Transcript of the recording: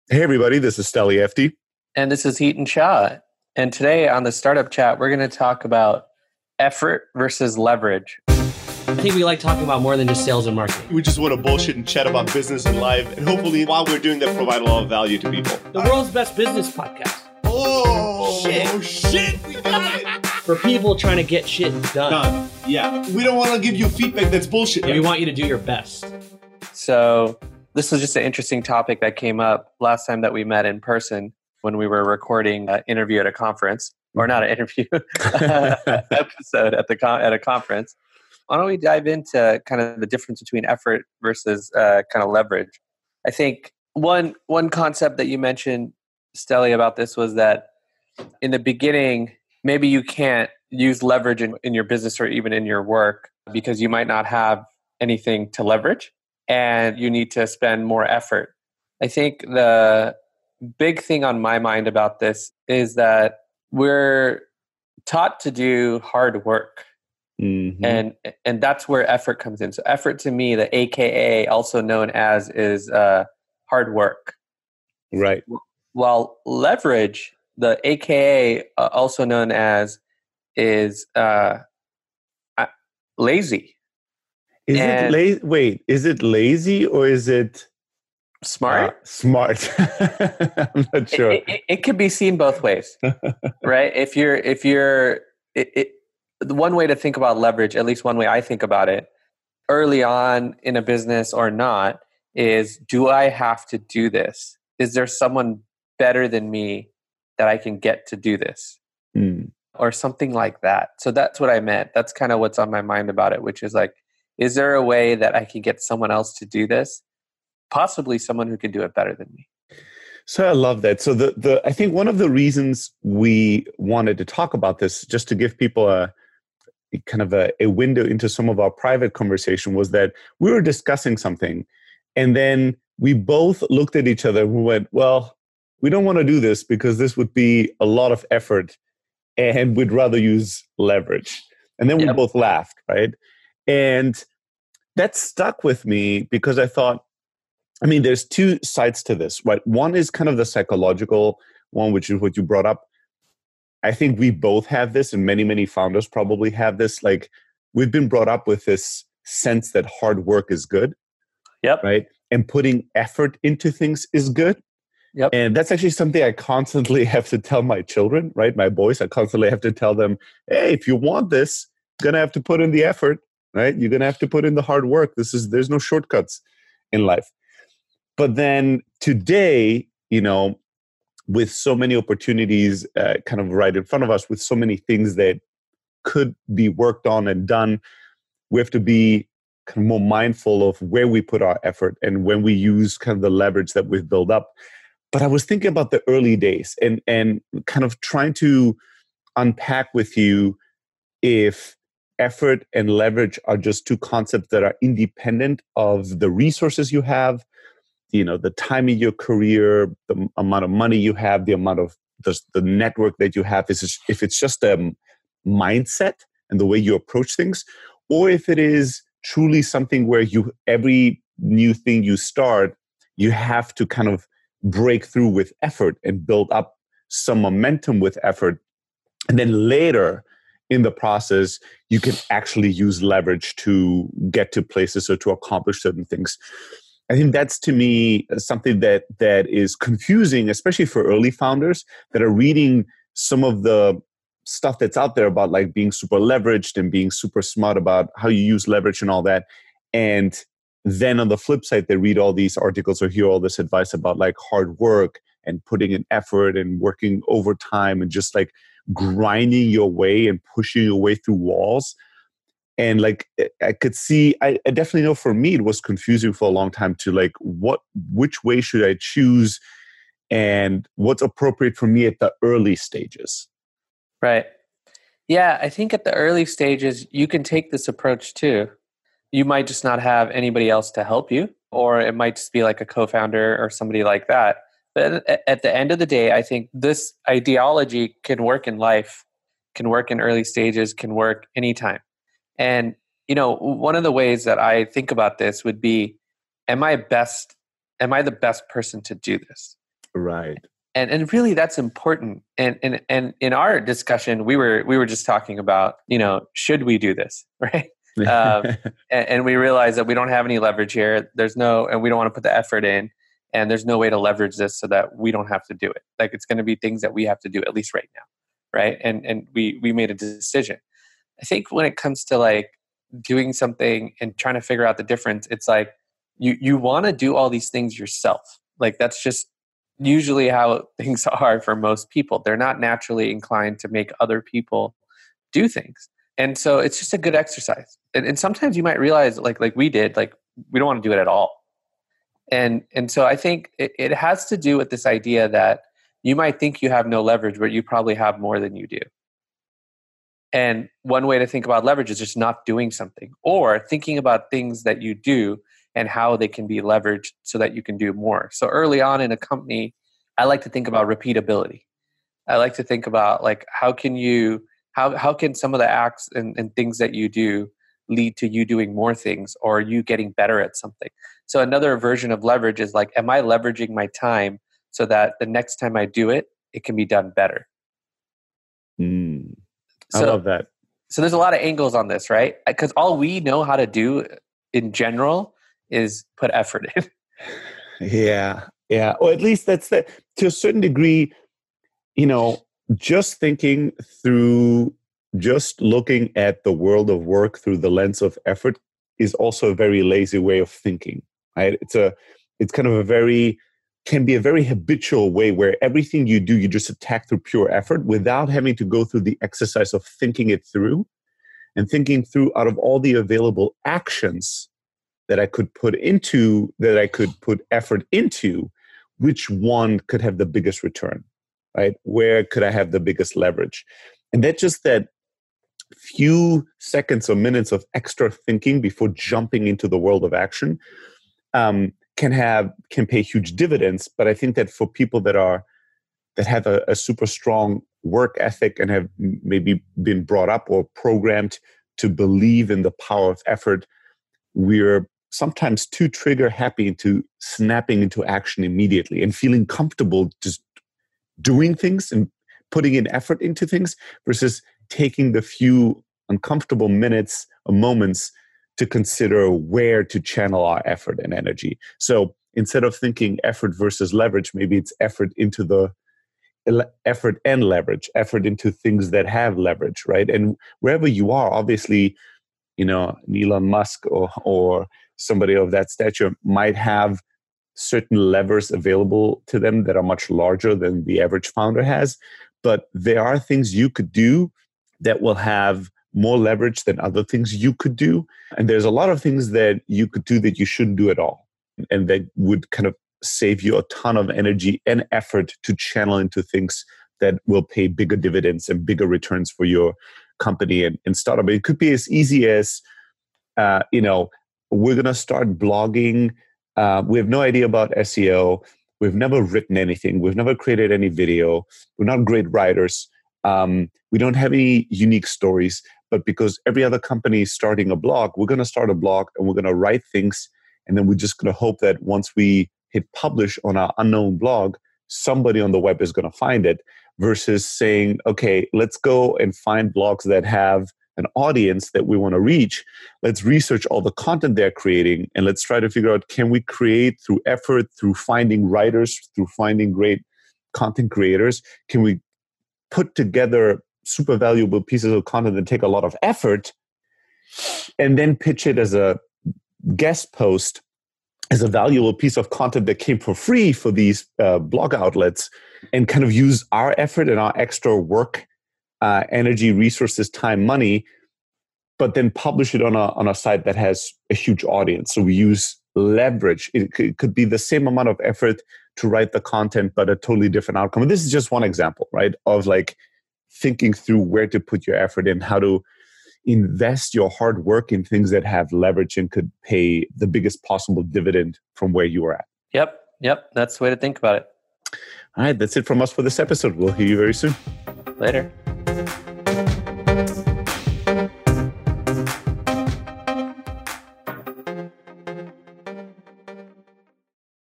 Hey everybody, this is Steli FD. And this is Heaton Shah. And today on the Startup Chat, we're going to talk about effort versus leverage. I think we like talking about more than just sales and marketing. We just want to bullshit and chat about business and life. And hopefully, while we're doing that, provide a lot of value to people. The world's best business podcast. Oh, shit. We got it. For people trying to get shit done. Yeah. We don't want to give you feedback that's bullshit. Yeah, we want you to do your best. So this was just an interesting topic that came up last time that we met in person when we were recording an interview at a conference. Or not an interview, episode at a conference. Why don't we dive into kind of the difference between effort versus kind of leverage? I think one concept that you mentioned, Steli, about this was that in the beginning, maybe you can't use leverage in your business or even in your work because you might not have anything to leverage and you need to spend more effort. I think the big thing on my mind about this is that we're taught to do hard work. Mm-hmm. And that's where effort comes in. So effort to me, the AKA, also known as, is hard work. Right. While leverage, the AKA, also known as, is lazy. Is it lazy? Wait, is it lazy or is it smart? Smart. I'm not sure. It could be seen both ways, right? If you're the one way to think about leverage, at least one way I think about it, early on in a business or not, is do I have to do this? Is there someone better than me that I can get to do this? Or something like that. So that's what I meant. That's kind of what's on my mind about it, which is like, is there a way that I can get someone else to do this? Possibly someone who can do it better than me. So I love that. So I think one of the reasons we wanted to talk about this, just to give people a window into some of our private conversation, was that we were discussing something and then we both looked at each other and we went, well, we don't want to do this because this would be a lot of effort and we'd rather use leverage. And then we both laughed, right? And that stuck with me because I thought, I mean, there's two sides to this, right? One is kind of the psychological one, which is what you brought up. I think we both have this, and many, many founders probably have this. Like, we've been brought up with this sense that hard work is good, right? And putting effort into things is good. And that's actually something I constantly have to tell my children, right? My boys, I constantly have to tell them, hey, if you want this, you're going to have to put in the effort, right? You're going to have to put in the hard work. There's no shortcuts in life. But then today, with so many opportunities kind of right in front of us, with so many things that could be worked on and done, we have to be kind of more mindful of where we put our effort and when we use kind of the leverage that we've built up. But I was thinking about the early days and kind of trying to unpack with you if effort and leverage are just two concepts that are independent of the resources you have, the time in your career, the amount of money you have, the amount of the network that you have, if it's just a mindset and the way you approach things, or if it is truly something where every new thing you start, you have to kind of break through with effort and build up some momentum with effort. And then later in the process, you can actually use leverage to get to places or to accomplish certain things. I think that's, to me, something that is confusing, especially for early founders that are reading some of the stuff that's out there about like being super leveraged and being super smart about how you use leverage and all that. And then on the flip side, they read all these articles or hear all this advice about like hard work and putting in effort and working overtime and just like grinding your way and pushing your way through walls. And like, I could see, I definitely know for me, it was confusing for a long time to like, which way should I choose and what's appropriate for me at the early stages. Right. Yeah, I think at the early stages, you can take this approach too. You might just not have anybody else to help you, or it might just be like a co-founder or somebody like that. But at the end of the day, I think this ideology can work in life, can work in early stages, can work anytime. And, one of the ways that I think about this would be, am I the best person to do this? Right. And really that's important. And in our discussion, we were just talking about, should we do this? Right. And we realize that we don't have any leverage here. And we don't want to put the effort in, and there's no way to leverage this so that we don't have to do it. Like, it's going to be things that we have to do, at least right now. Right. And we made a decision. I think when it comes to like doing something and trying to figure out the difference, it's like you want to do all these things yourself. Like, that's just usually how things are for most people. They're not naturally inclined to make other people do things. And so it's just a good exercise. And sometimes you might realize, like we did, like, we don't want to do it at all. And so I think it has to do with this idea that you might think you have no leverage, but you probably have more than you do. And one way to think about leverage is just not doing something, or thinking about things that you do and how they can be leveraged so that you can do more. So early on in a company, I like to think about repeatability. I like to think about, like, how can some of the acts and things that you do lead to you doing more things, or you getting better at something. So another version of leverage is like, am I leveraging my time so that the next time I do it, it can be done better? I love that. So there's a lot of angles on this, right? Because all we know how to do in general is put effort in. Yeah. Or at least to a certain degree, just thinking through, just looking at the world of work through the lens of effort is also a very lazy way of thinking, right? It's kind of can be a very habitual way where everything you do, you just attack through pure effort without having to go through the exercise of thinking it through, and thinking through, out of all the available actions that I could put effort into, which one could have the biggest return, right? Where could I have the biggest leverage? And that few seconds or minutes of extra thinking before jumping into the world of action can pay huge dividends. But I think that for people that have a super strong work ethic and have maybe been brought up or programmed to believe in the power of effort, we're sometimes too trigger happy into snapping into action immediately and feeling comfortable just doing things and putting in effort into things, versus taking the few uncomfortable minutes or moments to consider where to channel our effort and energy. So instead of thinking effort versus leverage, maybe it's effort into the effort and leverage, effort into things that have leverage, right? And wherever you are, obviously, Elon Musk or somebody of that stature might have certain levers available to them that are much larger than the average founder has. But there are things you could do that will have more leverage than other things you could do. And there's a lot of things that you could do that you shouldn't do at all, and that would kind of save you a ton of energy and effort to channel into things that will pay bigger dividends and bigger returns for your company and startup. It could be as easy as, we're going to start blogging. We have no idea about SEO. We've never written anything. We've never created any video. We're not great writers. We don't have any unique stories. But because every other company is starting a blog, we're going to start a blog and we're going to write things. And then we're just going to hope that once we hit publish on our unknown blog, somebody on the web is going to find it, versus saying, okay, let's go and find blogs that have an audience that we want to reach. Let's research all the content they're creating, and let's try to figure out, can we create through effort, through finding writers, through finding great content creators, can we put together super valuable pieces of content that take a lot of effort, and then pitch it as a guest post, as a valuable piece of content that came for free for these blog outlets, and kind of use our effort and our extra work, energy, resources, time, money, but then publish it on a site that has a huge audience. So we use leverage. It could be the same amount of effort to write the content, but a totally different outcome. And this is just one example, right, of like thinking through where to put your effort in, how to invest your hard work in things that have leverage and could pay the biggest possible dividend from where you are at. Yep. That's the way to think about it. All right, that's it from us for this episode. We'll hear you very soon. Later.